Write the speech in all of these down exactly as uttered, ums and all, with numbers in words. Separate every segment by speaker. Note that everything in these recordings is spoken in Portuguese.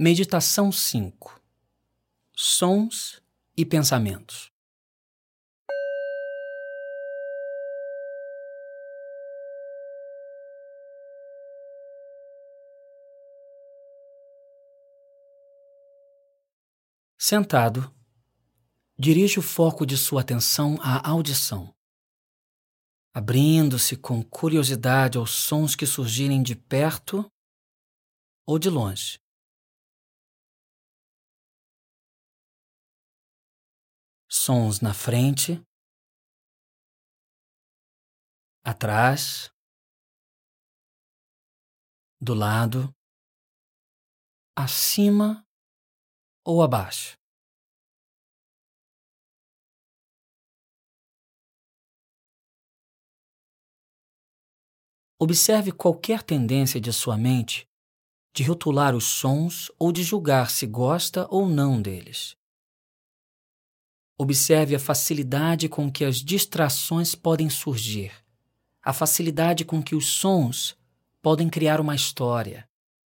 Speaker 1: Meditação cinco. Sons e pensamentos. Sentado, dirige o foco de sua atenção à audição, abrindo-se com curiosidade aos sons que surgirem de perto ou de longe. Sons na frente, atrás, do lado, acima ou abaixo. Observe qualquer tendência de sua mente de rotular os sons ou de julgar se gosta ou não deles. Observe a facilidade com que as distrações podem surgir, a facilidade com que os sons podem criar uma história.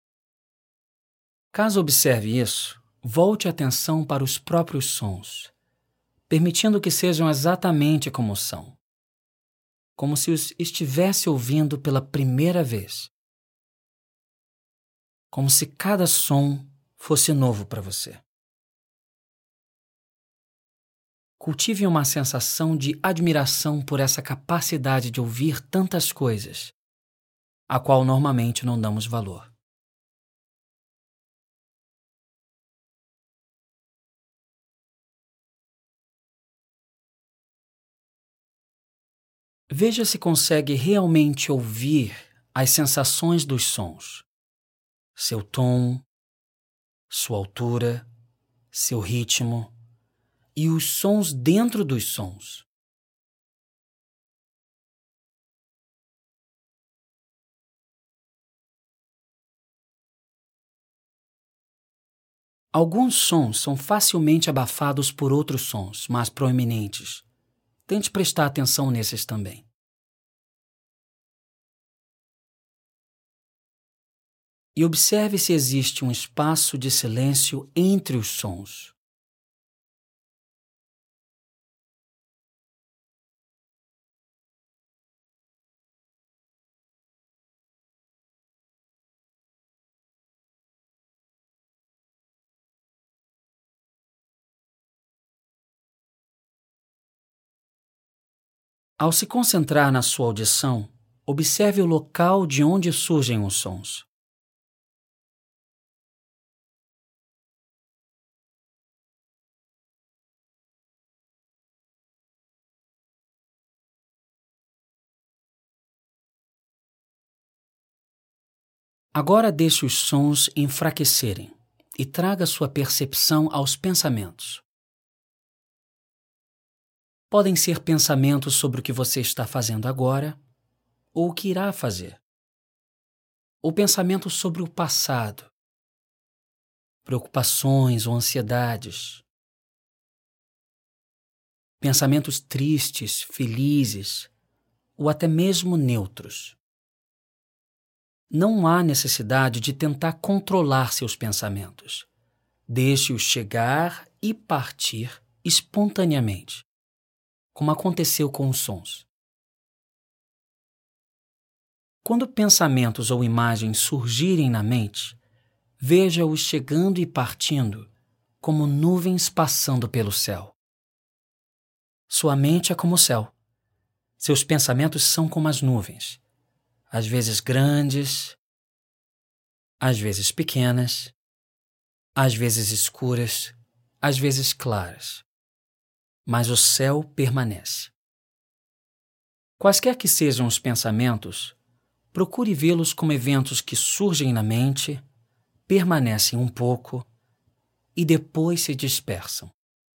Speaker 1: Caso observe isso, volte a atenção para os próprios sons, permitindo que sejam exatamente como são, como se os estivesse ouvindo pela primeira vez, como se cada som fosse novo para você. Cultive uma sensação de admiração por essa capacidade de ouvir tantas coisas, a qual normalmente não damos valor. Veja se consegue realmente ouvir as sensações dos sons, seu tom, sua altura, seu ritmo e os sons dentro dos sons. Alguns sons são facilmente abafados por outros sons mais proeminentes. Tente prestar atenção nesses também. E observe se existe um espaço de silêncio entre os sons. Ao se concentrar na sua audição, observe o local de onde surgem os sons. Agora deixe os sons enfraquecerem e traga sua percepção aos pensamentos. Podem ser pensamentos sobre o que você está fazendo agora ou o que irá fazer. Ou pensamentos sobre o passado, preocupações ou ansiedades. Pensamentos tristes, felizes ou até mesmo neutros. Não há necessidade de tentar controlar seus pensamentos. Deixe-os chegar e partir espontaneamente, como aconteceu com os sons. Quando pensamentos ou imagens surgirem na mente, veja-os chegando e partindo como nuvens passando pelo céu. Sua mente é como o céu. Seus pensamentos são como as nuvens, às vezes grandes, às vezes pequenas, às vezes escuras, às vezes claras. Mas o céu permanece. Quaisquer que sejam os pensamentos, procure vê-los como eventos que surgem na mente, permanecem um pouco e depois se dispersam.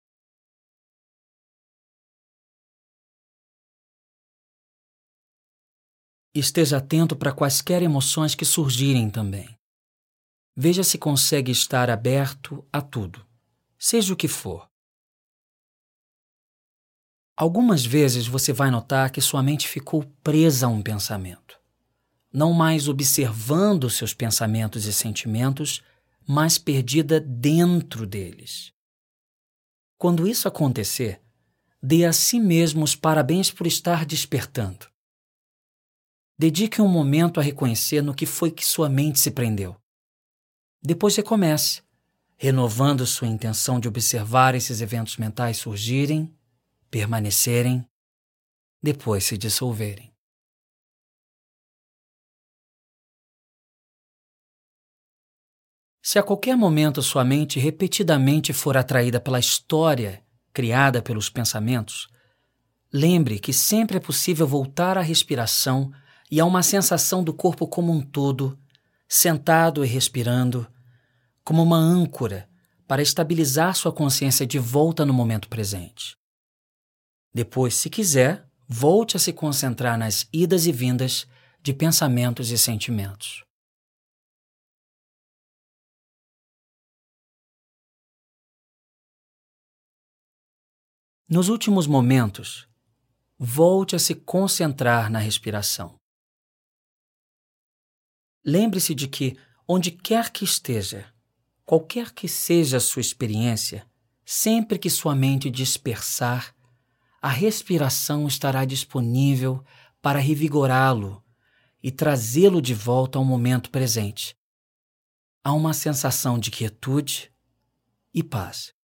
Speaker 1: Esteja atento para quaisquer emoções que surgirem também. Veja se consegue estar aberto a tudo, seja o que for. Algumas vezes você vai notar que sua mente ficou presa a um pensamento, não mais observando seus pensamentos e sentimentos, mas perdida dentro deles. Quando isso acontecer, dê a si mesmo os parabéns por estar despertando. Dedique um momento a reconhecer no que foi que sua mente se prendeu. Depois recomece, renovando sua intenção de observar esses eventos mentais surgirem, permanecerem, depois se dissolverem. Se a qualquer momento sua mente repetidamente for atraída pela história criada pelos pensamentos, lembre que sempre é possível voltar à respiração e a uma sensação do corpo como um todo, sentado e respirando, como uma âncora para estabilizar sua consciência de volta no momento presente. Depois, se quiser, volte a se concentrar nas idas e vindas de pensamentos e sentimentos. Nos últimos momentos, volte a se concentrar na respiração. Lembre-se de que, onde quer que esteja, qualquer que seja a sua experiência, sempre que sua mente dispersar, a respiração estará disponível para revigorá-lo e trazê-lo de volta ao momento presente, a uma sensação de quietude e paz.